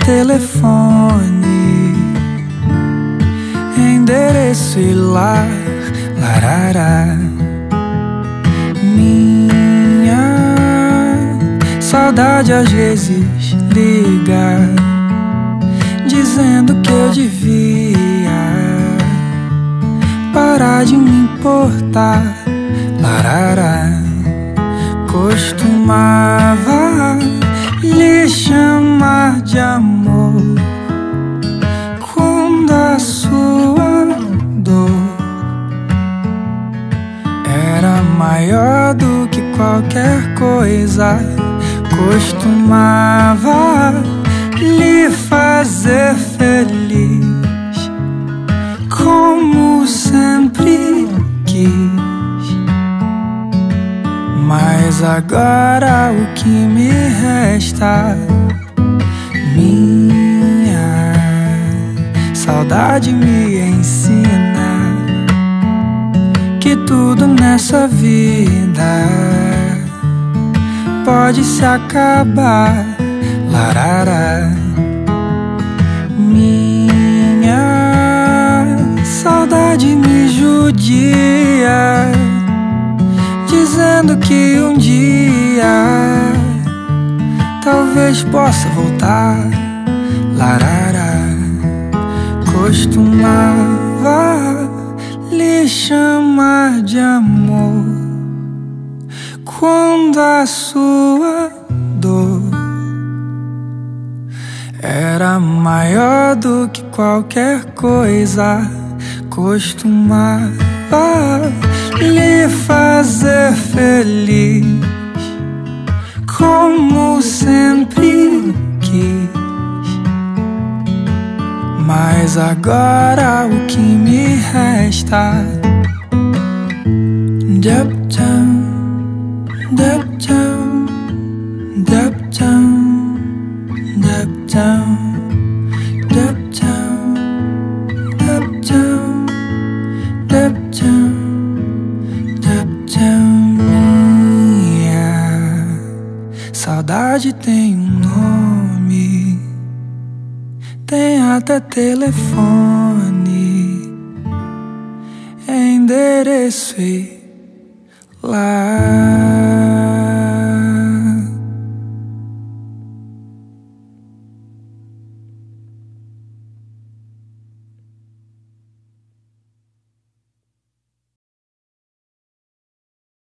telefone, endereço e lar, larará. Minha saudade às vezes liga, dizendo que eu devia parar de me importar, larará. Costumava lhe chamar de amor quando a sua dor era maior do que qualquer coisa. Costumava lhe fazer feliz, como sempre quis. Mas agora o que me resta? Minha saudade me ensina que tudo nessa vida pode se acabar, larará. Minha saudade me judia, dizendo que um dia talvez possa voltar, larará. Costumava lhe chamar de amor quando a sua dor era maior do que qualquer coisa. Costumava lhe fazer feliz, como sempre quis. Mas agora o que me resta? Duptown, duptown, duptown, duptown, duptown, duptown, duptown, duptown. Minha saudade tem um nome, tem até telefone, endereço e lar.